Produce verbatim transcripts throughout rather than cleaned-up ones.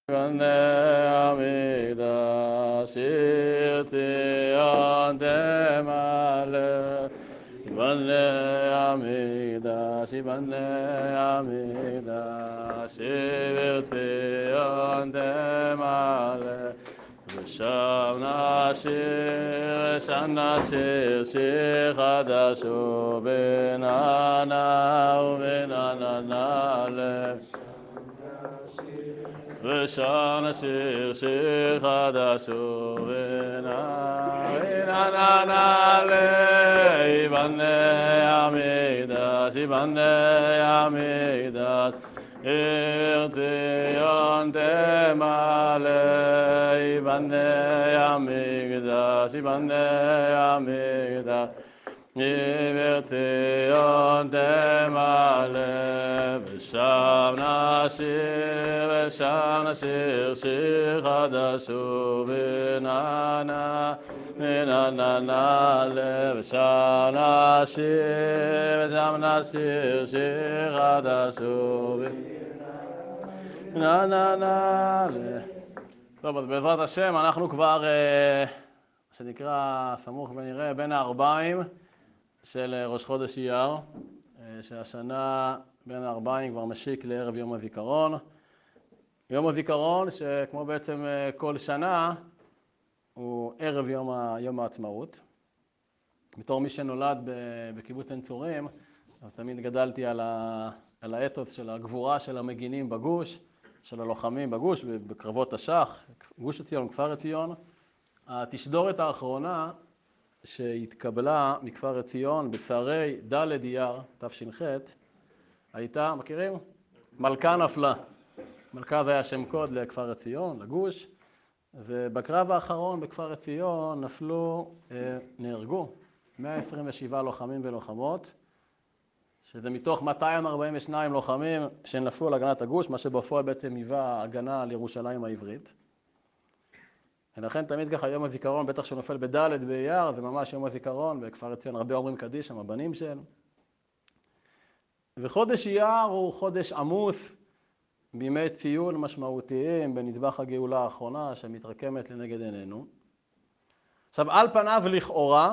בני המקדש ציון תמלא בני המקדש בני המקדש ציון תמלא ושם נשיר ושם נשיר שיר חדש ובננה ובננה לב ושם נשיר שיר חדש ובננה לב בני המקדש בני המקדש עיר ציון תמלא בני המקדש בני המקדש עיר ציון תמלא ושם נשיר ושם נשיר שיר חדש ובננה בננה לב ושם נשיר ושם נשיר שיר חדש ובננה לב. טוב, אז בעזרת השם אנחנו כבר שנקרא סמוך ונראה בין הארבעים של ראש חודש אייר, שהשנה בין הארבעים כבר משיק לערב יום הזיכרון. יום הזיכרון שכמו בעצם כל שנה הוא ערב יום, יום העצמאות. בתור מי שנולד בקיבוץ עין צורים, אז תמיד גדלתי על, ה, על האתוס של הגבורה של המגינים בגוש, של הלוחמים בגוש, בקרבות השח, גוש עציון, כפר עציון. התשדורת האחרונה שהתקבלה מכפר עציון בצערי ד' אייר תש"ח הייתה, מכירים? מלכה נפלה. מלכה זה היה שם קוד לכפר עציון, לגוש, ובקרב האחרון בכפר עציון נפלו, נהרגו מאה עשרים ושבעה לוחמים ולוחמות, שזה מתוך מאתיים ארבעים ושניים לוחמים שנפלו על הגנת הגוש, מה שבפועל בעצם היווה הגנה על ירושלים העברית. ולכן תמיד ככה יום הזיכרון, בטח שנופל בד' באייר, זה ממש יום הזיכרון, בכפר עציון הרבה אומרים קדיש, הם הבנים של. וחודש אייר הוא חודש עמוס, בימי ציון משמעותיים בנדבך הגאולה האחרונה שמתרקמת לנגד עינינו. עכשיו, על פניו לכאורה,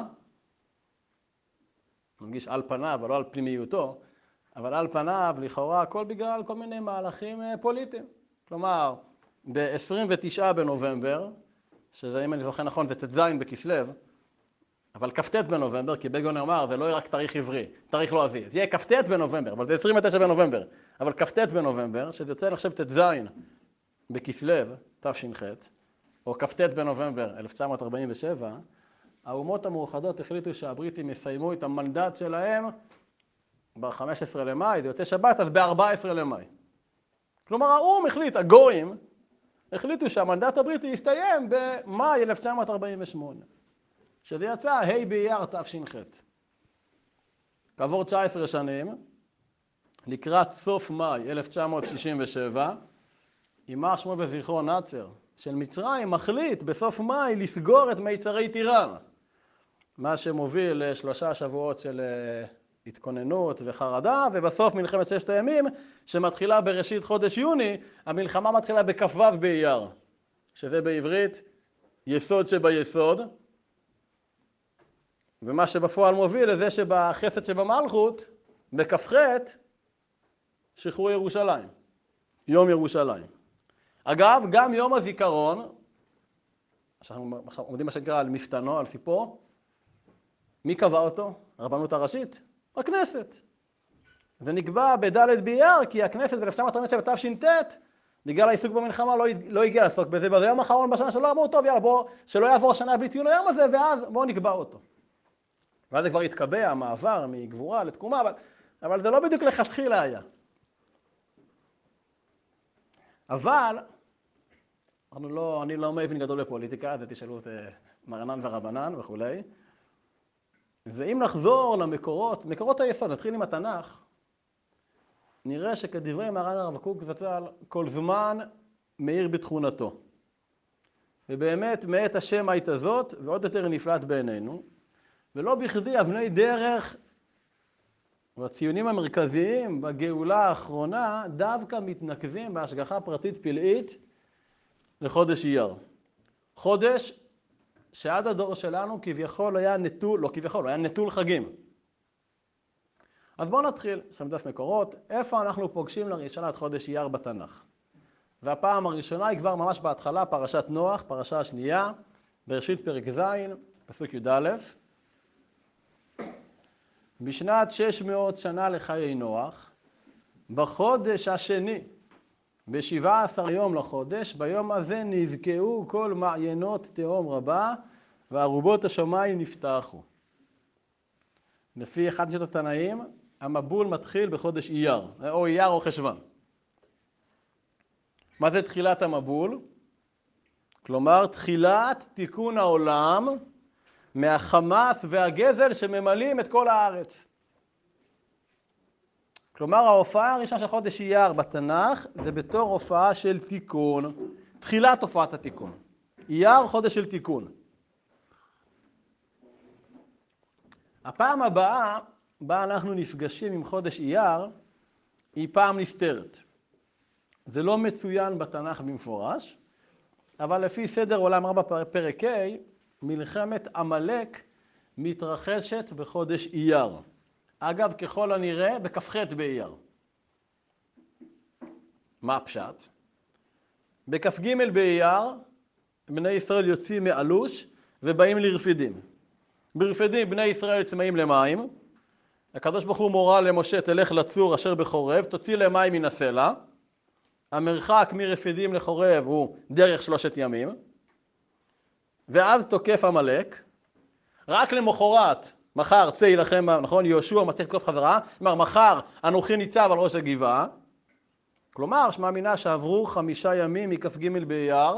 נרגיש על פניו, אבל לא על פנימיותו, אבל על פניו לכאורה הכל בגלל כל מיני מהלכים פוליטיים. כלומר, ב-עשרים ותשעה בנובמבר, שזה אם אני זוכר נכון זה ט"ז בכסלו, אבל כ"ט בנובמבר, כי בן-גוריון אמר זה לא יהיה רק תאריך עברי, תאריך לועזי, זה יהיה כ"ט בנובמבר, אבל זה עשרים ותשעה בנובמבר, אבל כ"ט בנובמבר, שזה יוצא לחשב ט"ז בכסלו תש"ח, או כ"ט בנובמבר אלף תשע מאות ארבעים ושבע, האומות המאוחדות החליטו שהבריטים יסיימו את המנדט שלהם ב-חמישה עשר למאי, זה יוצא שבת, אז ב-ארבעה עשר למאי. כלומר, האום החליט, הגויים, החליטו שהמנדט הבריטי יסתיים במאי אלף תשע מאות ארבעים ושמונה, שזה יצא ה' באייר תש"ח. כעבור תשע עשרה שנים, לקראת סוף מאי אלף תשע מאות שישים ושבע, יימח שמו וזכרו נאצר של מצרים מחליט בסוף מאי לסגור את מיצרי טיראן, מה שמוביל לשלושה שבועות של התכוננות וחרדה, ובסוף מלחמת ששת הימים שמתחילה בראשית חודש יוני, המלחמה מתחילה בכ"ו באייר, שזה בעברית יסוד שביסוד, ומה שבפועל מוביל לזה שבחסד שבמלכות, בכ"ח, שחרור ירושלים, יום ירושלים. אגב, גם יום הזיכרון, שאנחנו עומדים מה שנקרא על מפתנו, על סיפו, מי קבע אותו? הרבנות הראשית? הכנסת. זה נקבע בד' באייר, כי הכנסת ב-אלף תשע מאות ארבעים ושבע תש"ט, בגלל העיסוק במלחמה, לא, לא הגיע לעסוק בזה, וזה יום האחרון בשנה שלא אמרו, טוב, יאללה, בוא, שלא יעבור שנה בלי ציון היום הזה, ואז בואו נקבע אותו. ואז זה כבר התקבע, המעבר מגבורה לתקומה, אבל, אבל זה לא בדיוק לכתחילה היה. אבל, אני לא, אני לא מבין גדול בפוליטיקה, אז תשאלו את מרנן ורבנן וכו'. ואם נחזור למקורות, מקורות היסוד, נתחיל עם התנ"ך, נראה שכדברי מרן הרב קוק זצ"ל, כל זמן מאיר בתכונתו. ובאמת מאת השם היית הזאת, ועוד יותר נפלט בעינינו, ולא בכדי אבני דרך והציונים המרכזיים בגאולה האחרונה דווקא מתנקזים בהשגחה פרטית פלאית לחודש אייר. חודש שעד הדור שלנו כביכול היה נטול, לא כביכול, היה נטול חגים. אז בואו נתחיל, שם דף מקורות, איפה אנחנו פוגשים לראשונה את חודש אייר בתנ"ך. והפעם הראשונה היא כבר ממש בהתחלה, פרשת נוח, פרשה השנייה, בראשית פרק ז', פסוק י"א. בשנת שש מאות שנה לחיי נוח, בחודש השני, ב-שבעה עשר יום לחודש, ביום הזה נבקעו כל מעיינות תהום רבה, וארובות השמיים נפתחו. לפי אחד משנות התנאים, המבול מתחיל בחודש אייר, או אייר או חשוון. מה זה תחילת המבול? כלומר, תחילת תיקון העולם מהחמאס והגזל שממלאים את כל הארץ. כלומר, ההופעה הראשונה של חודש אייר בתנ"ך זה בתור הופעה של תיקון, תחילת הופעת התיקון. אייר, חודש של תיקון. הפעם הבאה, בה אנחנו נפגשים עם חודש אייר, היא פעם נסתרת. זה לא מצוין בתנ"ך במפורש, אבל לפי סדר עולם רבה בפרק ה', מלחמת עמלק מתרחשת בחודש אייר. אגב, ככל הנראה, בכ"ח באייר. מה הפשט? בכ"ג באייר, בני ישראל יוצאים מאלוש ובאים לרפידים. ברפידים בני ישראל צמאים למים. הקדוש ברוך הוא מורה למשה, תלך לצור אשר בחורב, תוציא להם מים מן הסלע. המרחק מרפידים לחורב הוא דרך שלושת ימים. ואז תוקף עמלק. רק למחרת, מחר צא ילחם, נכון, יהושע מטה לתקוף חזרה. כלומר, מחר אנוכי ניצב על ראש הגבעה. כלומר, שמאמינה שעברו חמישה ימים מכ"ג באייר,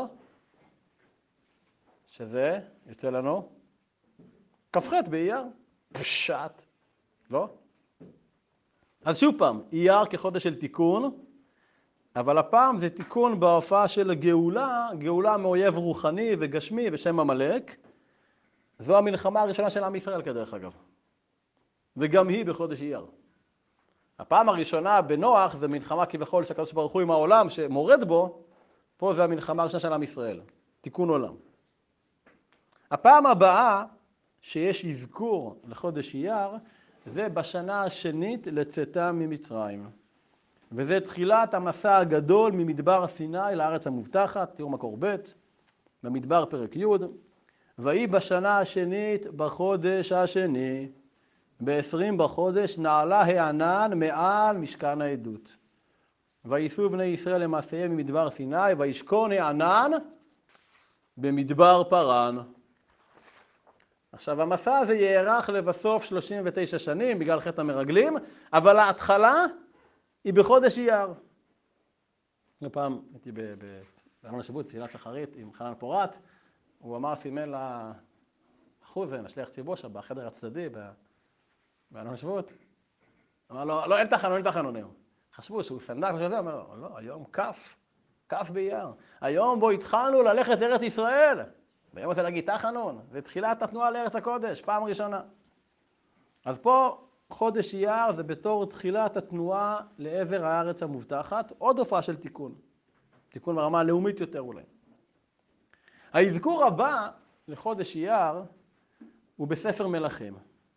שזה יוצא לנו כ"ח באייר. פשט, לא? אז שוב פעם, אייר כחודש של תיקון, אבל הפעם זה תיקון בהופעה של גאולה, גאולה מאויב רוחני וגשמי בשם עמלק. זו המלחמה הראשונה של עם ישראל כדרך אגב. וגם היא בחודש אייר. הפעם הראשונה בנוח זה מלחמה כביכול שהקדוש ברוך הוא עם העולם שמורד בו, פה זה המלחמה הראשונה של עם ישראל, תיקון עולם. הפעם הבאה שיש אזכור לחודש אייר, זה בשנה השנית לצאתם ממצרים. וזה תחילת המסע הגדול ממדבר סיני לארץ המובטחת, תראו מקור ב' במדבר פרק י', ויהי בשנה השנית בחודש השני, ב-עשרים בחודש נעלה הענן מעל משכן העדות. וייסעו בני ישראל למעשיהם ממדבר סיני, וישכון הענן במדבר פרן. עכשיו המסע הזה יארך לבסוף שלושים ותשע שנים בגלל חטא המרגלים, אבל ההתחלה היא בחודש אייר. פעם הייתי בארון השבוע, תפילת שחרית עם חנן פורת, הוא אמר, סימן לאחוזן, השליח ציבור שם בחדר הצדדי בארון השבוע. אמר לו, לא, אין תחנון, אין תחנון. חשבו שהוא סנדק וזה, אמר לו, לא, היום כף, כף באייר. היום בו התחלנו ללכת לארץ ישראל. ביום הזה להגיד תחנון, זה תחילת התנועה לארץ הקודש, פעם ראשונה. אז פה חודש אייר זה בתור תחילת התנועה לעבר הארץ המובטחת, עוד הופעה של תיקון. תיקון ברמה הלאומית יותר אולי. האזכור הבא לחודש אייר הוא בספר מלכים.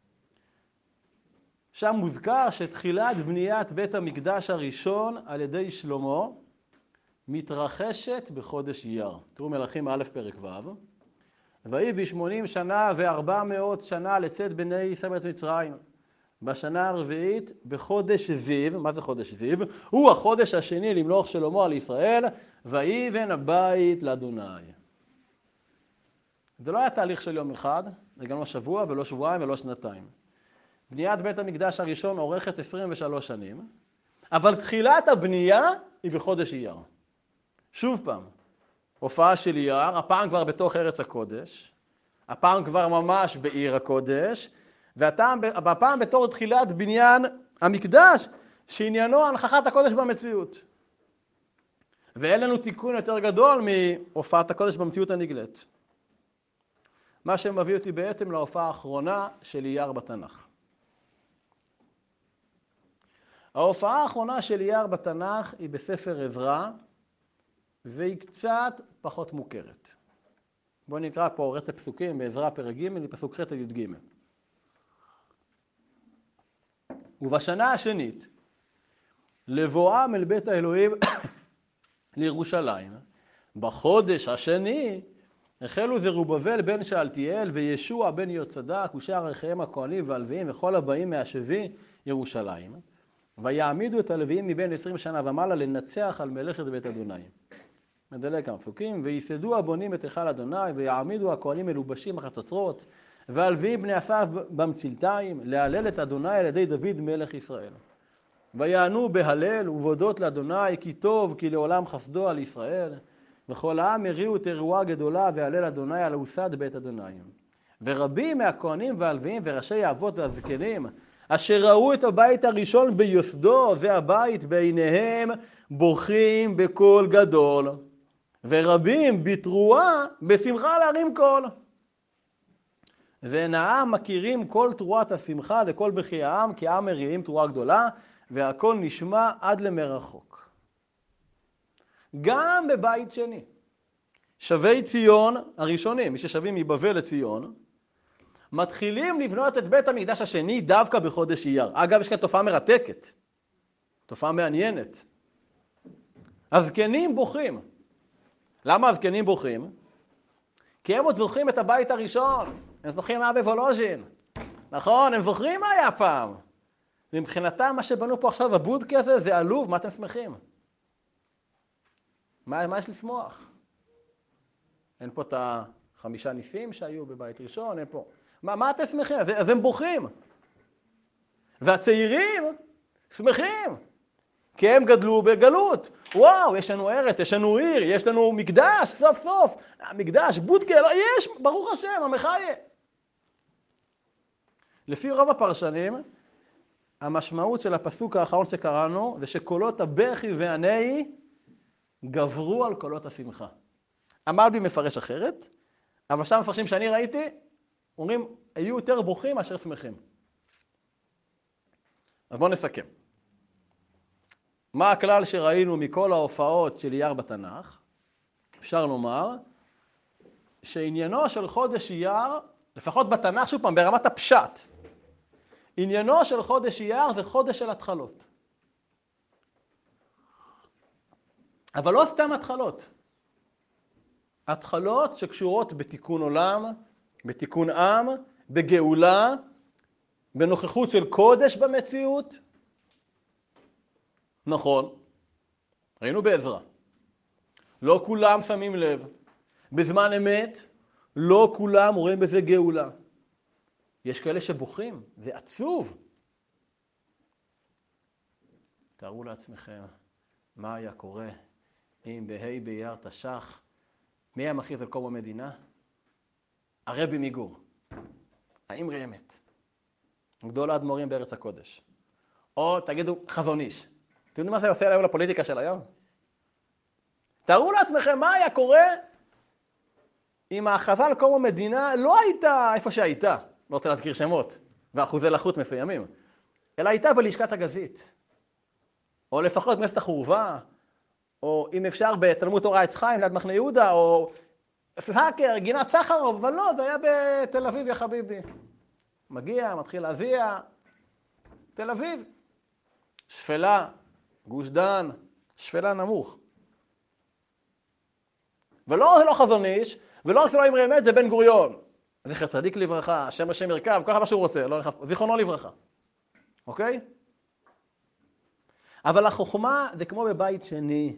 שם מוזכר שתחילת בניית בית המקדש הראשון על ידי שלמה מתרחשת בחודש אייר. תראו מלכים א' פרק ו'. ויהי בשמונים שנה וארבע מאות שנה לצאת בני ישראל מארץ מצרים. בשנה הרביעית בחודש זיו, מה זה חודש זיו? הוא החודש השני למלוך שלמה על ישראל, ויבן הבית לאדוני. זה לא היה תהליך של יום אחד, זה גם לא שבוע ולא שבועיים ולא שנתיים. בניית בית המקדש הראשון אורכת עשרים ושלוש שנים, אבל תחילת הבנייה היא בחודש אייר. שוב פעם, הופעה של אייר, הפעם כבר בתוך ארץ הקודש, הפעם כבר ממש בעיר הקודש, והפעם בתור תחילת בניין המקדש, שעניינו הנכחת הקודש במציאות. ואין לנו תיקון יותר גדול מהופעת הקודש במציאות הנגלית. מה שמביא אותי בעצם להופעה האחרונה של אייר בתנ"ך. ההופעה האחרונה של אייר בתנ"ך היא בספר עזרא, והיא קצת פחות מוכרת. בואו נקרא פה רצף פסוקים בעזרא פרק ג' פסוק ח' עד י"ג. ובשנה השנית, לבואם אל בית האלוהים לירושלים, בחודש השני, החלו זרובבל בן שאלתיאל וישוע בן יהוצדק ושאר אחיהם הכהנים והלוויים וכל הבאים מהשבי ירושלים, ויעמידו את הלוויים מבין עשרים שנה ומעלה לנצח על מלאכת בית אדוני. מדלג כמה פסוקים, ויסדו הבונים את היכל אדוני ויעמידו הכהנים מלובשים החצוצרות והלוויים בני אסף במצלתיים להלל את אדוני על ידי דוד מלך ישראל. ויענו בהלל ובודות לאדוני כי טוב כי לעולם חסדו על ישראל, וכל העם הריעו תרועה גדולה והלל אדוני על הוסד בית אדוני. ורבים מהכהנים והלוויים וראשי האבות והזקנים אשר ראו את הבית הראשון ביוסדו, זה הבית, בעיניהם בוכים בקול גדול, ורבים בתרועה בשמחה להרים קול. ואין העם מכירים כל תרועת השמחה לכל בכי העם, כי העם מריעים תרועה גדולה, והכל נשמע עד למרחוק. גם בבית שני, שבי ציון הראשונים, מי ששבים מבבל לציון, מתחילים לבנות את בית המקדש השני דווקא בחודש אייר. אגב, יש כאן תופעה מרתקת, תופעה מעניינת. הזקנים בוכים. למה הזקנים בוכים? כי הם עוד זוכרים את הבית הראשון. הם זוכרים מה היה בוולוז'ין. נכון, הם זוכרים מה היה פעם. ומבחינתם מה שבנו פה עכשיו הבודקי הזה זה עלוב, מה אתם שמחים? מה, מה יש לשמוח? אין פה את החמישה ניסים שהיו בבית ראשון, אין פה. מה, מה אתם שמחים? אז, אז הם בוכים. והצעירים שמחים, כי הם גדלו בגלות. וואו, יש לנו ארץ, יש לנו עיר, יש לנו מקדש, סוף סוף. מקדש, בודקה, לא, יש, ברוך השם, המחיה. לפי רוב הפרשנים, המשמעות של הפסוק האחרון שקראנו, זה שקולות הבכי והנהי גברו על קולות השמחה. המלבי מפרש אחרת, אבל שם מפרשים שאני ראיתי, אומרים, היו יותר בוכים מאשר שמחים. אז בואו נסכם. מה הכלל שראינו מכל ההופעות של אייר בתנ"ך? אפשר לומר שעניינו של חודש אייר, לפחות בתנ"ך, שוב פעם, ברמת הפשט, עניינו של חודש אייר זה חודש של התחלות. אבל לא סתם התחלות. התחלות שקשורות בתיקון עולם, בתיקון עם, בגאולה, בנוכחות של קודש במציאות. נכון, ראינו בעזרא. לא כולם שמים לב. בזמן אמת, לא כולם רואים בזה גאולה. יש כאלה שבוכים, זה עצוב. תארו לעצמכם מה היה קורה אם בהי באייר תש"ח, מי היה מכריז על קום המדינה? הרבי מגור, האמרי אמת, גדול האדמו"רים בארץ הקודש. או תגידו חזון איש. אתם יודעים מה זה עושה היום לפוליטיקה של היום? תארו לעצמכם מה היה קורה אם ההכרזה על קום המדינה לא הייתה איפה שהייתה, לא רוצה להזכיר שמות, ואחוזי לחות מסוימים, אלא הייתה בלשכת הגזית, או לפחות כנסת החורבה, או אם אפשר בתלמוד תורה עץ חיים ליד מחנה יהודה, או פאקר, גינת סחרוב, אבל לא, זה היה בתל אביב יא חביבי. מגיע, מתחיל להזיע, תל אביב, שפלה, גוש דן, שפלה נמוך. ולא זה לא חזון איש, ולא רק שלא אמרי אמת, זה בן גוריון. זכר צדיק לברכה, השם השם ירכב, כל מה שהוא רוצה, לא נכף, זיכרונו לברכה. אוקיי? אבל החוכמה זה כמו בבית שני.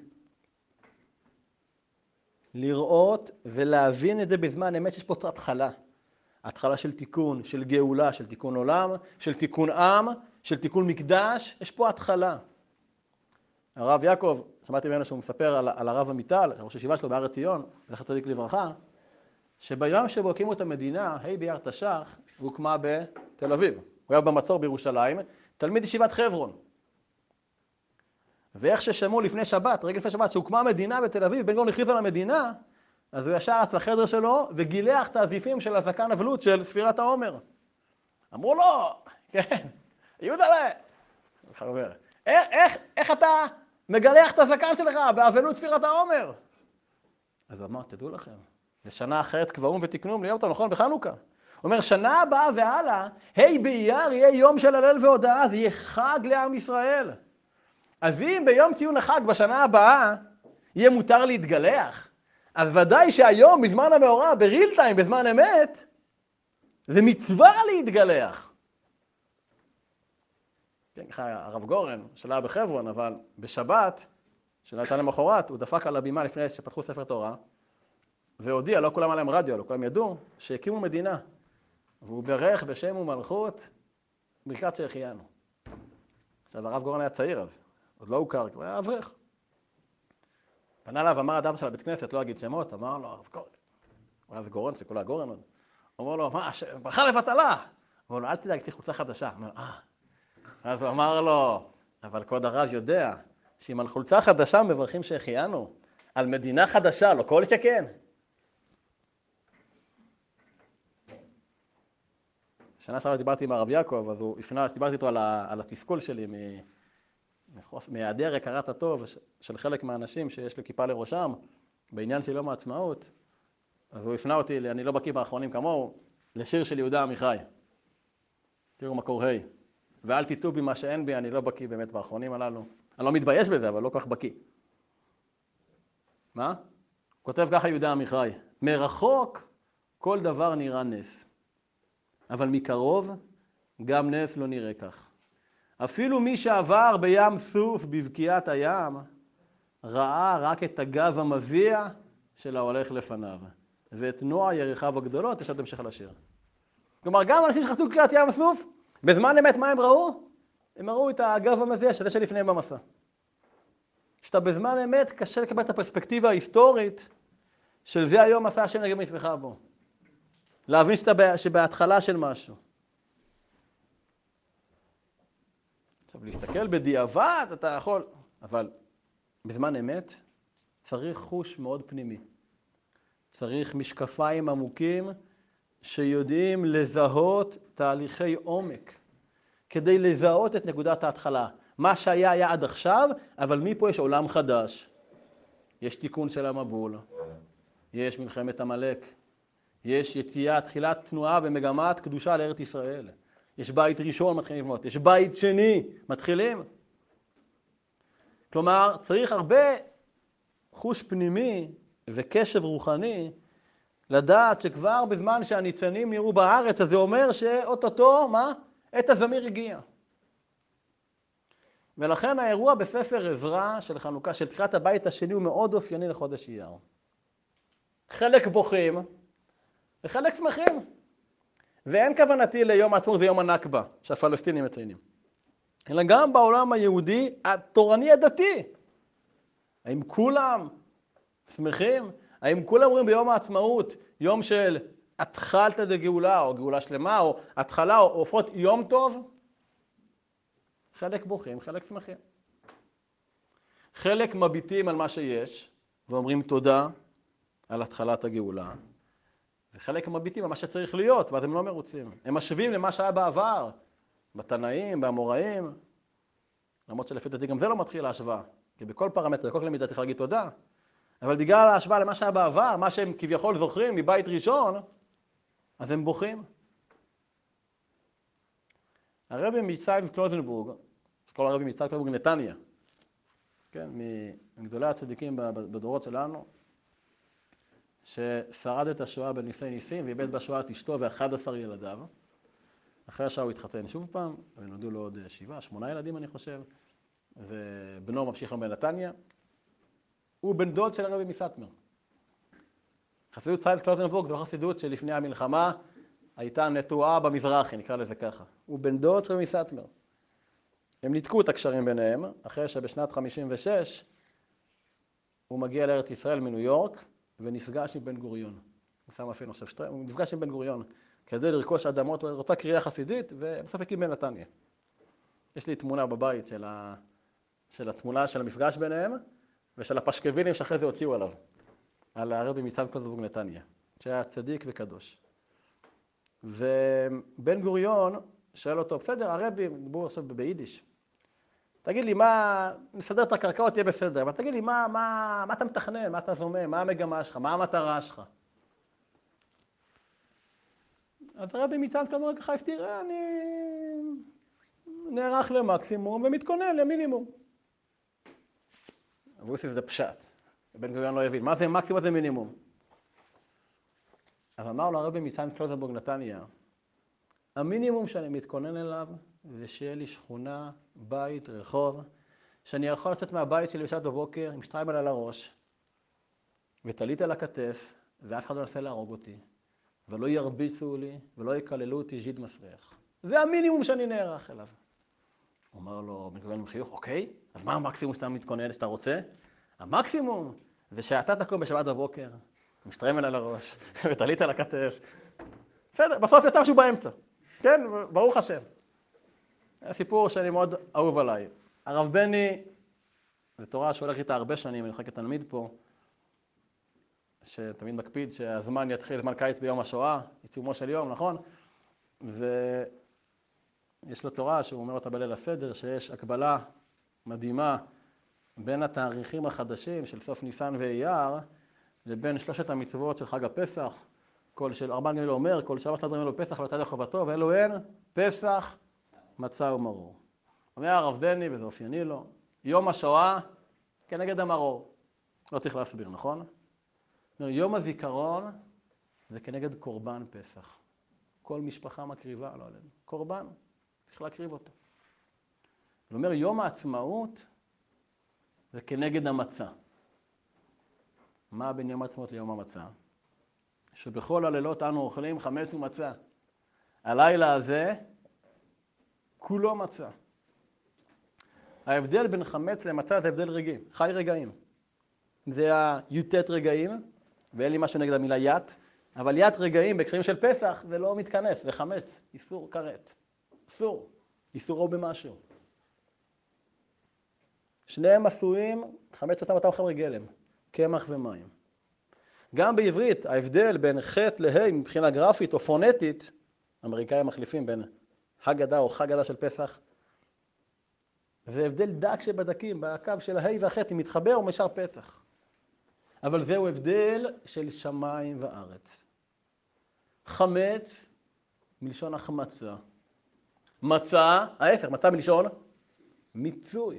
לראות ולהבין את זה בזמן אמת שיש פה התחלה. התחלה של תיקון, של גאולה, של תיקון עולם, של תיקון עם, של תיקון מקדש, יש פה התחלה. הרב יעקב, שמעתי ממנו שהוא מספר על, על הרב עמיטל, ראש הישיבה שלו בהר ציון, זכר צדיק לברכה, שביום שבו הקימו את המדינה, ה' באייר תש"ח, הוא הוקמה בתל אביב. הוא היה במצור בירושלים, תלמיד ישיבת חברון. ואיך ששמעו לפני שבת, רגע לפני שבת, שהוקמה המדינה בתל אביב, בן גוריון הכריז על המדינה, אז הוא ישר רץ לחדר שלו וגילח את הזיפים של הזקן אבלות של ספירת העומר. אמרו לו, כן, יהודלה, איך, איך, איך אתה מגלח את הזקן שלך באבלות ספירת העומר? אז הוא אמר, תדעו לכם, לשנה אחרת קבעום ותקנום להיות, נכון, בחנוכה. הוא אומר, שנה הבאה והלאה, ה' באייר יהיה יום של הלל והודאה, זה יהיה חג לעם ישראל. אז אם ביום ציון החג בשנה הבאה יהיה מותר להתגלח, אז ודאי שהיום, בזמן המאורע, בריל טיים, בזמן אמת, זה מצווה להתגלח. כן, ככה הרב גורן, שלא היה בחברון, אבל בשבת, שלא הייתה למחרת, הוא דפק על הבימה לפני שפתחו ספר תורה, והודיע, לא כולם עליהם רדיו, לא כולם ידעו, שהקימו מדינה. והוא ברך בשם ומלכות, ברכת שהחיינו. עכשיו, הרב גורן היה צעיר אז, עוד לא הוכר, הוא היה אברך. פנה אליו, אמר אדם של הבית כנסת, לא אגיד שמות, אמר לו, הרב גורן. הוא היה גורן, שכולה הגורן עוד. אמר לו, מה, ברכה לבטלה. אמר לו, אל תדאג, תהיה חולצה חדשה. אמר לו, אה. אז הוא אמר לו, אבל כבוד הרב יודע, שאם על חולצה חדשה מברכים שהחיינו, על מדינה חדשה, לא כל שכן. שנה שעברה דיברתי עם הרב יעקב, אז הוא הפנה, דיברתי איתו על, ה, על התסכול שלי, מהיעדר הכרת הטוב של חלק מהאנשים שיש לי כיפה לראשם, בעניין של יום העצמאות, אז הוא הפנה אותי, אני לא בקיא באחרונים כמוהו, לשיר של יהודה עמיחי. תראו מקור ה' ואל תיטו בי מה שאין בי, אני לא בקיא באמת באחרונים הללו. אני לא מתבייש בזה, אבל לא כל כך בקיא. מה? הוא כותב ככה יהודה עמיחי, מרחוק כל דבר נראה נס, אבל מקרוב גם נס לא נראה כך. אפילו מי שעבר בים סוף בבקיעת הים, ראה רק את הגב המזיע של ההולך לפניו, ואת נוע יריחיו הגדולות, יש עוד המשך על השיר. כלומר, גם אנשים שחצו בקריאת ים סוף, בזמן אמת מה הם ראו? הם ראו את הגב המזיע, שזה שלפניהם במסע. שאתה בזמן אמת קשה לקבל את הפרספקטיבה ההיסטורית של זה היום מסע השם נגד מצווך בו. להבין שאתה שבהתחלה של משהו. עכשיו, להסתכל בדיעבד, אתה יכול, אבל בזמן אמת צריך חוש מאוד פנימי. צריך משקפיים עמוקים שיודעים לזהות תהליכי עומק, כדי לזהות את נקודת ההתחלה. מה שהיה היה עד עכשיו, אבל מפה יש עולם חדש. יש תיקון של המבול, יש מלחמת עמלק, יש יציאה, תחילת תנועה במגמת קדושה לארץ ישראל. יש בית ראשון מתחילים לבנות, יש בית שני מתחילים. כלומר, צריך הרבה חוש פנימי וקשב רוחני לדעת שכבר בזמן שהניצנים נראו בארץ, אז זה אומר שאוטוטו, מה? עת הזמיר הגיע. ולכן האירוע בספר עזרא של חנוכה, של תחילת הבית השני, הוא מאוד אופייני לחודש אייר. חלק בוכים וחלק שמחים. ואין כוונתי ליום העצמאות, זה יום הנכבה שהפלסטינים מציינים. אלא גם בעולם היהודי התורני הדתי. האם כולם שמחים? האם כולם אומרים ביום העצמאות, יום של התחלת דגאולה, או גאולה שלמה, או התחלה, או הופעות יום טוב? חלק בוכים, חלק שמחים. חלק מביטים על מה שיש, ואומרים תודה על התחלת הגאולה. וחלק מביטים על מה שצריך להיות, ואז הם לא מרוצים. הם משווים למה שהיה בעבר, בתנאים, באמוראים. למרות שלפי דעתי גם זה לא מתחיל להשוואה. כי בכל פרמטר, בכל מידה צריך להגיד תודה. אבל בגלל ההשוואה למה שהיה בעבר, מה שהם כביכול זוכרים מבית ראשון, אז הם בוכים. הרבי מצייב קלוזנבורג, כל הרבי מצייב קלוזנבורג נתניה, כן, מגדולי הצדיקים בדורות שלנו, ששרד את השואה בניסי ניסים ואיבד בשואה את אשתו ואחד עשר ילדיו. אחרי השואה הוא התחתן שוב פעם, ונולדו לו עוד שבעה, שמונה ילדים אני חושב, ובנו ממשיך לו בנתניה. הוא בן דוד של הרבי מסאטמר. חסידות צייב קלוזנבורג זו חסידות שלפני המלחמה הייתה נטועה במזרחי, נקרא לזה ככה. הוא בן דוד של הרבי מסאטמר. הם ניתקו את הקשרים ביניהם, אחרי שבשנת חמישים ושש הוא מגיע לארץ ישראל מניו יורק, ונפגש עם בן גוריון. הוא שם אפילו עכשיו שטרם, הוא נפגש עם בן גוריון כדי לרכוש אדמות, הוא רוצה קריאה חסידית, ובסוף הקים בנתניה. יש לי תמונה בבית של, ה... של התמונה של המפגש ביניהם, ושל הפשקווילים שאחרי זה הוציאו עליו, על הרבי מצייב קלוזנבורג נתניה, שהיה צדיק וקדוש. ובן גוריון שואל אותו, בסדר, הרבי, דיבור עכשיו ביידיש, תגיד לי, מה, נסדר את הקרקעות, תהיה בסדר, אבל תגיד לי, מה, מה, מה אתה מתכנן, מה אתה זומם, מה המגמה שלך, מה המטרה שלך? אז הרבי מצאנז אומר ככה, תראה, אני נערך למקסימום ומתכונן למינימום. אבוסיס זה פשט, בן גוריון לא יבין, מה זה מקסימום, מה זה מינימום? אז אמר לו הרבי מצאנז קלוזנבורג נתניה, המינימום שאני מתכונן אליו זה שיהיה לי שכונה, בית, רחוב, שאני יכול לצאת מהבית שלי בשעת בבוקר עם שטריימל על הראש, וטלית על הכתף, ואף אחד לא ינסה להרוג אותי, ולא ירביצו לי, ולא יקללו אותי ז'יד מסריח. זה המינימום שאני נערך אליו. הוא אמר לו, בן עם חיוך, אוקיי, אז מה המקסימום שאתה מתכונן, שאתה רוצה? המקסימום זה שאתה תקום בשבת בבוקר, עם שטריימל על הראש, וטלית על הכתף. בסדר, בסוף יצא משהו באמצע. כן, ברוך השם. הסיפור שאני מאוד אהוב עליי. הרב בני, זו תורה שהולך איתה הרבה שנים, אני חכה תלמיד פה, שתמיד מקפיד שהזמן יתחיל, זמן קיץ ביום השואה, עיצומו של יום, נכון? ויש לו תורה שהוא אומר אותה בליל הסדר, שיש הקבלה מדהימה בין התאריכים החדשים של סוף ניסן ואייר, לבין שלושת המצוות של חג הפסח, כל של ארבעה גליל אומר, כל שבת סדרים אלו פסח לא יצא לחובתו, ואלו הן פסח, מצה ומרור. אומר הרב בני, וזה אופייני לו, יום השואה כנגד המרור. לא צריך להסביר, נכון? יום הזיכרון זה כנגד קורבן פסח. כל משפחה מקריבה, לא עלינו. קורבן, צריך להקריב אותו. זאת אומרת, יום העצמאות זה כנגד המצה. מה בין יום העצמאות ליום המצה? שבכל הלילות אנו אוכלים חמץ ומצה. הלילה הזה כולו מצה. ההבדל בין חמץ למצה זה הבדל רגעים, חי רגעים. זה היוטט רגעים, ואין לי משהו נגד המילה ית, אבל ית רגעים בקשרים של פסח זה לא מתכנס, זה חמץ, איסור כרת. אסור, איסורו במשהו. שניהם עשויים, חמץ אותם אותם חומרי גלם, קמח ומים. גם בעברית, ההבדל בין ח' לה' מבחינה גרפית או פונטית, אמריקאים מחליפים בין הגדה או חגדה של פסח, זה הבדל דק שבדקים, בקו של הה' והח' אם מתחבר או משאר פתח. אבל זהו הבדל של שמיים וארץ. חמץ מלשון החמצה. מצה, ההפך, מצה מלשון מיצוי.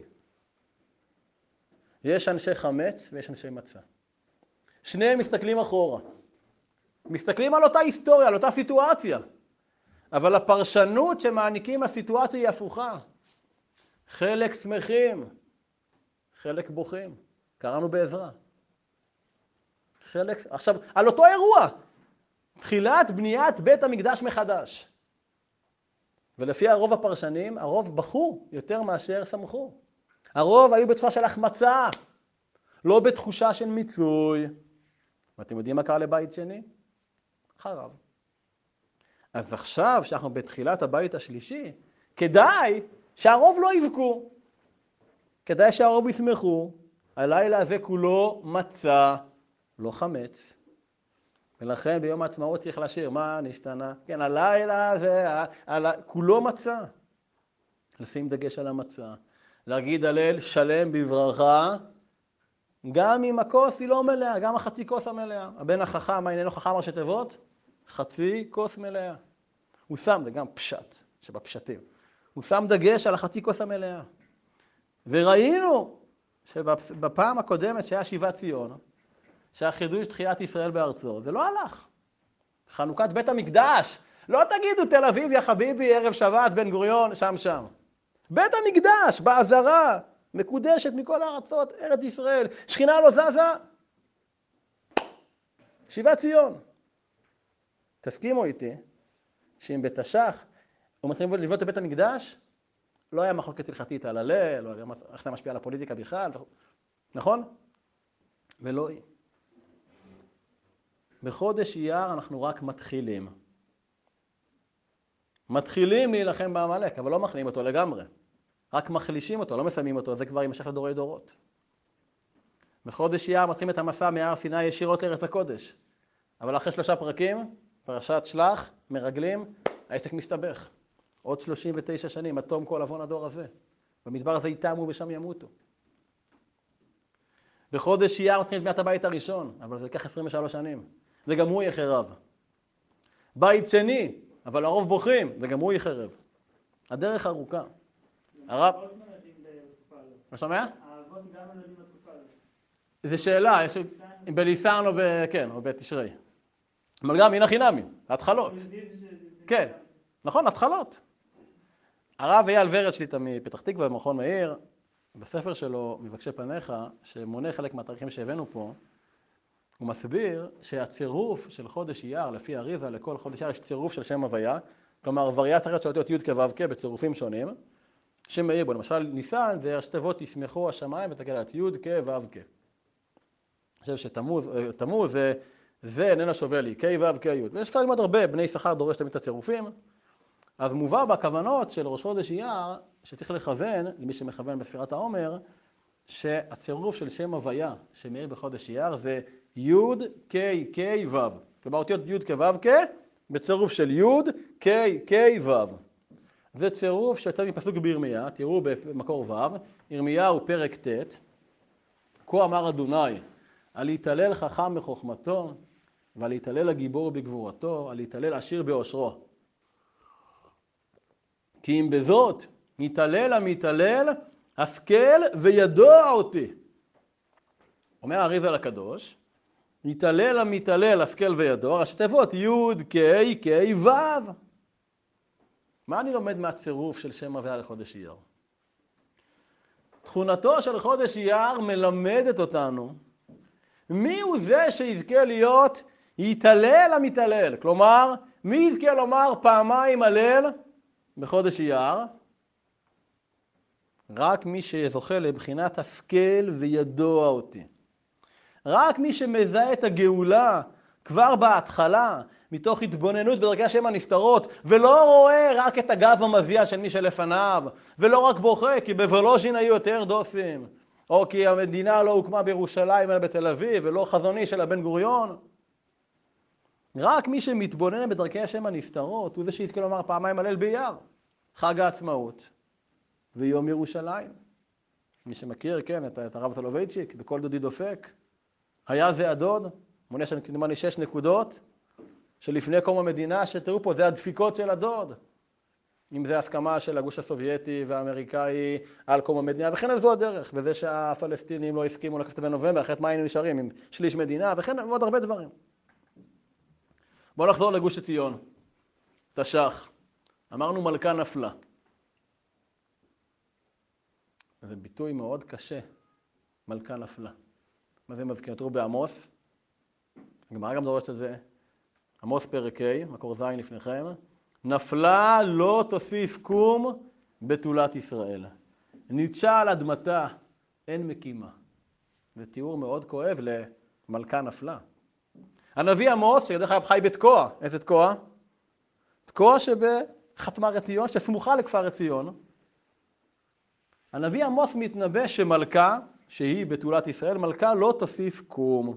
יש אנשי חמץ ויש אנשי מצה. שניהם מסתכלים אחורה. מסתכלים על אותה היסטוריה, על אותה סיטואציה. אבל הפרשנות שמעניקים לסיטואציה היא הפוכה. חלק שמחים, חלק בוכים. קראנו בעזרה. חלק... עכשיו, על אותו אירוע, תחילת בניית בית המקדש מחדש. ולפי הרוב הפרשנים, הרוב בכו יותר מאשר שמחו. הרוב היו בתחושה של החמצה, לא בתחושה של מיצוי. ואתם יודעים מה קרה לבית שני? חרב. אז עכשיו, שאנחנו בתחילת הבית השלישי, כדאי שהרוב לא יבכו. כדאי שהרוב ישמחו. הלילה הזה כולו מצה, לא חמץ. ולכן ביום העצמאות צריך לשיר, מה נשתנה? כן, הלילה הזה, הל... כולו מצה. לשים דגש על המצה. להגיד הלל שלם בברכה, גם אם הכוס היא לא מלאה, גם החצי כוס המלאה. הבן החכם, מה איננו חכם ראשי תיבות? חצי כוס מלאה. הוא שם, זה גם פשט, שבפשטים. הוא שם דגש על החצי כוס המלאה. וראינו שבפעם הקודמת שהיה שיבת ציון, שהחידוש תחיית ישראל בארצו, זה לא הלך. חנוכת בית המקדש, לא תגידו תל אביב יא חביבי, ערב שבת, בן גוריון, שם שם. בית המקדש, בעזרה, מקודשת מכל הארצות, ארץ ישראל, שכינה לא זזה. שיבת ציון. תסכימו איתי, שאם בתש"ח, הוא מתחילים לבנות את בית המקדש, לא היה מחלוקת הלכתית על הלל, לא היה איך זה משפיע על הפוליטיקה בכלל, נכון? ולא היא. בחודש אייר אנחנו רק מתחילים. מתחילים להילחם בעמלק, אבל לא מכניעים אותו לגמרי. רק מחלישים אותו, לא מסיימים אותו, זה כבר יימשך לדורי דורות. בחודש אייר מתחילים את המסע מהר סיני ישירות לארץ הקודש. אבל אחרי שלושה פרקים, פרשת שלח, מרגלים, העסק מסתבך. עוד שלושים ותשע שנים, עד תום כל עוון הדור הזה. במדבר הזה יתמו ושם ימותו. בחודש אייר מתחילים את בניית הבית הראשון, אבל זה ייקח עשרים ושלוש שנים, וגם הוא יחרב. בית שני, אבל הרוב בוכים, וגם הוא יחרב. הדרך ארוכה. הרב... מה שומע? האבות גם נולדים בתקופה הזאת. זו שאלה, יש... בניסן או ב... כן, או בתשרי. אבל גם הנה חינמי, התחלות. כן, נכון, התחלות. הרב אייל ורד שליטה מפתח תקווה במכון מאיר, בספר שלו, מבקשי פניך, שמונה חלק מהתאריכים שהבאנו פה, הוא מסביר שהצירוף של חודש אייר, לפי אריזה, לכל חודש אייר יש צירוף של שם הוויה, כלומר, וריאציה אחרת של אותיות י' כו' כ' בצירופים שונים, שם מאיר בו, למשל ניסן זה ראשי תיבות תשמחו השמיים ותסתכל על י' כ' ו' כ'. אני חושב שתמוז, תמוז זה, זה איננה שווה לי, כ' ו' כ' י'. ויש אפשר ללמוד הרבה, בני שכר דורש תמיד את הצירופים. אז מובא בכוונות של ראש חודש אייר, שצריך לכוון, למי שמכוון בספירת העומר, שהצירוף של שם הוויה שמאיר בחודש אייר זה י' כ' כ' ו'. כלומר, אותיות י' כ' ו' כ' בצירוף של י' כ' כ' ו'. זה צירוף שיוצא מפסוק בירמיה, תראו במקור ו', ירמיהו פרק ט', כה אמר אדוני, על להתהלל חכם בחוכמתו, ועל להתהלל הגיבור בגבורתו, על להתהלל עשיר באושרו. כי אם בזאת מתהלל המתהלל, השכל וידוע אותי. אומר האריזה לקדוש, מתהלל המתהלל, השכל וידוע, ראשי תיבות י' כ' כ' ו'. מה אני לומד מהצירוף של שם הוויה לחודש אייר? תכונתו של חודש אייר מלמדת אותנו מי הוא זה שיזכה להיות יתהלל המתהלל. כלומר, מי יזכה לומר פעמיים הלל בחודש אייר? רק מי שזוכה לבחינת השכל וידוע אותי. רק מי שמזהה את הגאולה כבר בהתחלה, מתוך התבוננות בדרכי השם הנסתרות, ולא רואה רק את הגב המזיע של מי שלפניו, ולא רק בוכה כי בוולוז'ין היו יותר דוסים, או כי המדינה לא הוקמה בירושלים אלא בתל אביב, ולא חזוני של הבן גוריון. רק מי שמתבונן בדרכי השם הנסתרות, הוא זה שיזכה לומר פעמיים הלל באייר, חג העצמאות ויום ירושלים. מי שמכיר, כן, את, את הרב סולובייצ'יק, בכל דודי דופק, היה זה הדוד, מונה שם כמובן שש נקודות, שלפני קום המדינה, שתראו פה, זה הדפיקות של הדוד. אם זה הסכמה של הגוש הסובייטי והאמריקאי על קום המדינה, וכן על זו הדרך, וזה שהפלסטינים לא הסכימו לקחת בנובמבר, אחרת מה היינו נשארים עם שליש מדינה, וכן עוד הרבה דברים. בואו נחזור לגוש עציון, תש"ח. אמרנו מלכה נפלה. זה ביטוי מאוד קשה, מלכה נפלה. מה זה מזכיר? תראו בעמוס, הגמרא גם דורשת את זה, עמוס פרק ה', מקור ז' לפניכם, נפלה לא תוסיף קום בתולת ישראל. ניטשה על אדמתה, אין מקימה. זה תיאור מאוד כואב למלכה נפלה. הנביא עמוס, שדרך אגב חי בתקוע, איזה תקוע? תקוע שבחתמה רציון, שסמוכה לכפר רציון. הנביא עמוס מתנבא שמלכה, שהיא בתולת ישראל, מלכה לא תוסיף קום.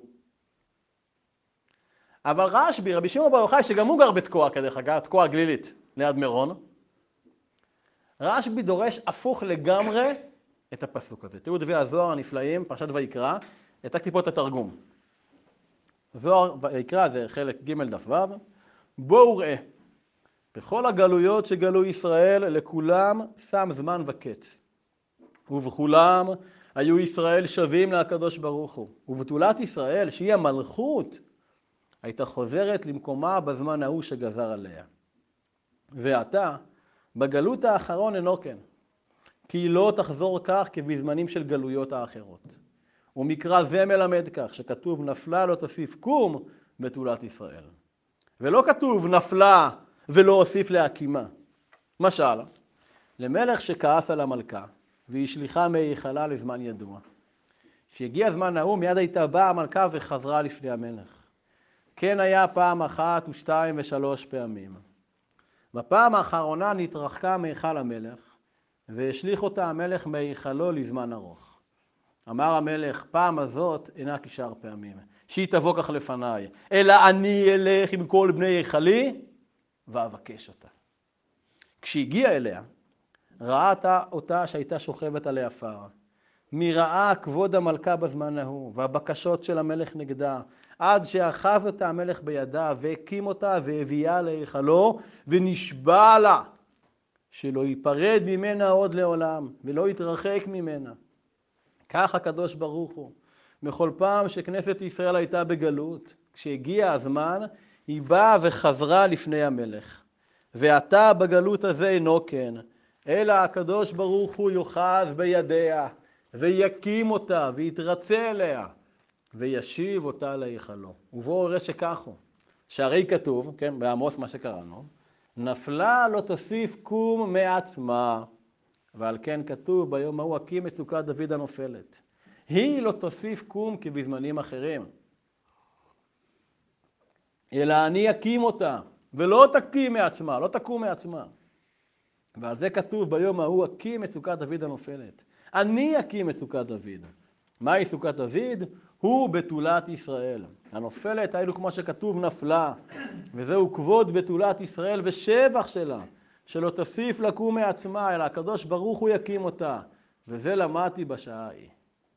אבל רשב"י, רבי שמעון בר יוחאי, שגם הוא גר בתקוע, כדרך אגב, תקוע גלילית, ליד מירון, רשב"י דורש הפוך לגמרי את הפסוק הזה. תראו דברי הזוהר הנפלאים, פרשת ויקרא, העתקתי פה את התרגום. זוהר ויקרא זה חלק ג' דף ו', בואו ראה, בכל הגלויות שגלו ישראל, לכולם שם זמן וקץ. ובכולם היו ישראל שווים לקדוש ברוך הוא. ובתולת ישראל, שהיא המלכות, הייתה חוזרת למקומה בזמן ההוא שגזר עליה. ועתה, בגלות האחרון אינו כן, כי היא לא תחזור כך כבזמנים של גלויות האחרות. ומקרא זה מלמד כך, שכתוב נפלה לא תוסיף קום בתולת ישראל. ולא כתוב נפלה ולא הוסיף להקימה. משל, למלך שכעס על המלכה, והיא שליחה מהיכלה לזמן ידוע. כשהגיע הזמן ההוא, מיד הייתה באה המלכה וחזרה לפני המלך. כן היה פעם אחת ושתיים ושלוש פעמים. בפעם האחרונה נתרחקה מהיכל המלך, והשליך אותה המלך מהיכלו לזמן ארוך. אמר המלך, פעם הזאת אינה כשאר פעמים, שהיא תבוא כך לפניי, אלא אני אלך עם כל בני היכלי, ואבקש אותה. כשהגיע אליה, ראתה אותה שהייתה שוכבת על העפר. מי ראה כבוד המלכה בזמן ההוא, והבקשות של המלך נגדה, עד שאחז אותה המלך בידה, והקים אותה והביאה להיכלו, ונשבע לה, שלא ייפרד ממנה עוד לעולם, ולא יתרחק ממנה. כך הקדוש ברוך הוא, בכל פעם שכנסת ישראל הייתה בגלות, כשהגיע הזמן, היא באה וחזרה לפני המלך. ועתה בגלות הזה אינו כן, אלא הקדוש ברוך הוא יוחז בידיה, ויקים אותה, ויתרצה אליה, וישיב אותה להיכלו. ובואו נראה שכך הוא, שהרי כתוב, כן, בעמוס מה שקראנו, נפלה לא תוסיף קום מעצמה, ועל כן כתוב ביום ההוא הקים את סוכת דוד הנופלת. היא לא תוסיף קום כבזמנים אחרים, אלא אני אקים אותה, ולא תקים מעצמה, לא תקום מעצמה. ועל זה כתוב ביום ההוא הקים את סוכת דוד הנופלת. אני אקים את סוכת דוד. מהי סוכת דוד? הוא בתולת ישראל. הנופלת האלו כמו שכתוב נפלה, וזהו כבוד בתולת ישראל ושבח שלה, שלא תוסיף לקום מעצמה, אלא הקדוש ברוך הוא יקים אותה. וזה למדתי בשעה ההיא.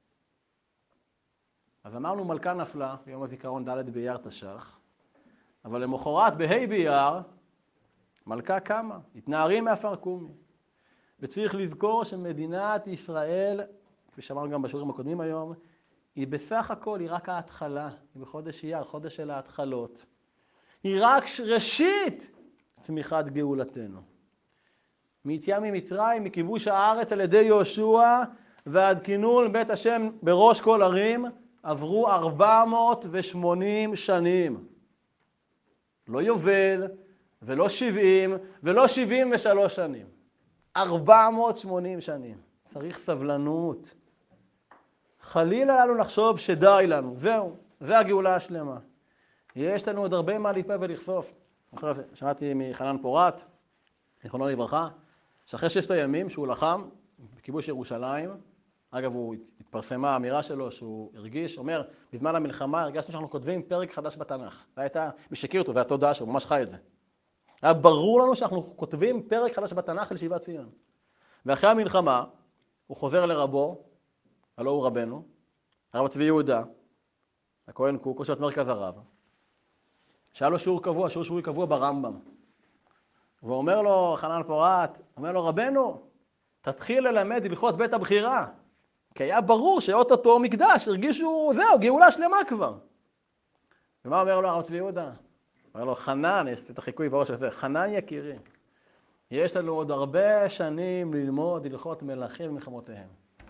אז אמרנו מלכה נפלה, ביום הזיכרון ד' באייר תש"ח, אבל למחרת בה' באייר, מלכה קמה, התנערים מעפר קומי. וצריך לזכור שמדינת ישראל, כפי שאמרנו גם בשיעורים הקודמים היום, היא בסך הכל, היא רק ההתחלה, היא בחודש אייר, חודש של ההתחלות. היא רק ראשית צמיחת גאולתנו. מיציאה ממצרים, מכיבוש הארץ על ידי יהושע, ועד כינון בית השם בראש כל ערים, עברו ארבע מאות ושמונים שנים. לא יובל, ולא שבעים, ולא שבעים ושלוש שנים. ארבע מאות ושמונים שנים. צריך סבלנות. חלילה לנו לחשוב שדי לנו. זהו, זה הגאולה השלמה. יש לנו עוד הרבה מה להתפעל ולחשוף. שמעתי מחנן פורת, זיכרונו לברכה, שאחרי ששת הימים שהוא לחם בכיבוש ירושלים, אגב, הוא התפרסמה האמירה שלו שהוא הרגיש, אומר, בזמן המלחמה הרגשנו שאנחנו כותבים פרק חדש בתנ"ך. זה הייתה, מי שהכיר אותו, זה התודעה שלו, ממש חי את זה. היה ברור לנו שאנחנו כותבים פרק חדש בתנ"ך לשיבת ציון. ואחרי המלחמה, הוא חוזר לרבו, הלא הוא רבנו, הרב צבי יהודה, הכהן קוק, ראש מרכז הרב, שהיה לו שיעור קבוע, שיעור שיעור קבוע ברמב"ם. והוא אומר לו, חנן פורת, אומר לו, רבנו, תתחיל ללמד הלכות בית הבחירה. כי היה ברור שאוטוטו מקדש, הרגישו, זהו, גאולה שלמה כבר. ומה אומר לו הרב צבי יהודה? אומר לו, חנן, יש את החיקוי בראש הזה, חנן יקירי, יש לנו עוד הרבה שנים ללמוד הלכות מלכים ומלחמותיהם.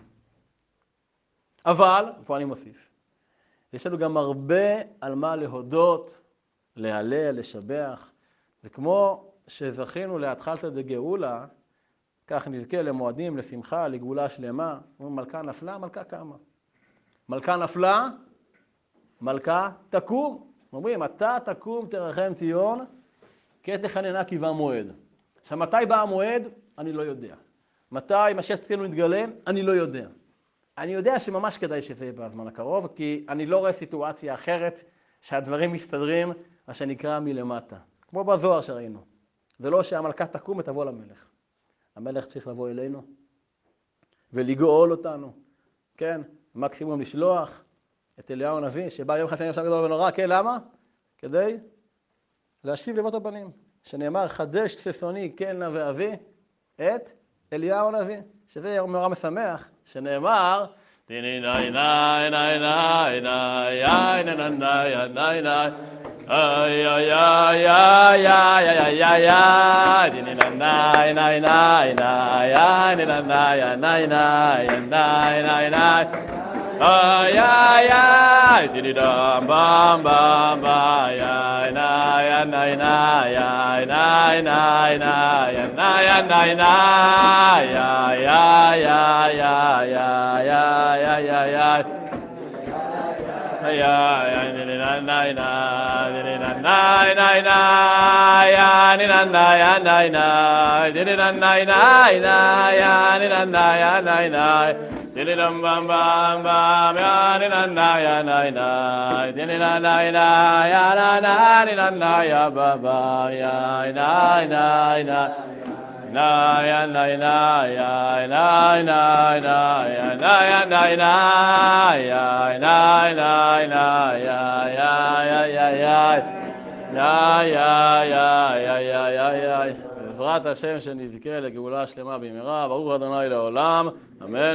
אבל, פה אני מוסיף, יש לנו גם הרבה על מה להודות, להלל, לשבח, וכמו שזכינו להתחלתא דגאולה, כך נזכה למועדים, לשמחה, לגאולה שלמה. מלכה נפלה, מלכה קמה. מלכה נפלה, מלכה תקום. אומרים, אתה תקום תרחם ציון, כי תחננה כי בא מועד. עכשיו, מתי בא המועד? אני לא יודע. מתי משיח צדקנו יתגלה? אני לא יודע. אני יודע שממש כדאי שזה יהיה בזמן הקרוב, כי אני לא רואה סיטואציה אחרת שהדברים מסתדרים, מה שנקרא מלמטה. כמו בזוהר שראינו. זה לא שהמלכה תקום ותבוא למלך. המלך צריך לבוא אלינו ולגאול אותנו, כן? מקסימום לשלוח את אליהו הנביא, שבא יום חשני יום גדול ונורא, כן, למה? כדי להשיב לבות הבנים, שנאמר, חדש ששוני, כן נא ואבי, את אליהו הנביא, שזה יום נורא משמח, שנאמר, דיני נאי נאי נאי נאי נאי נאי נאי נאי נאי ay ay ay ay ay ay ay ay di na na na na na ay na na na na na na na ay ay ay di da bam bam ba ay na na na na ay na na na na na na ay ay ay ay ay ay ay ay ay ay ay na na na na na na na ya ni na na ya na na di na na na na ya ni na na ya na na di na bam bam bam ya ni na na ya na na di na na na ya na na ni na na ya ba ba ya na na na nay nay nay nay nay nay nay nay nay nay nay nay nay nay nay nay בעזרת השם שנזכה לגאולה שלמה במהרה. ברוך ה' לעולם, אמן.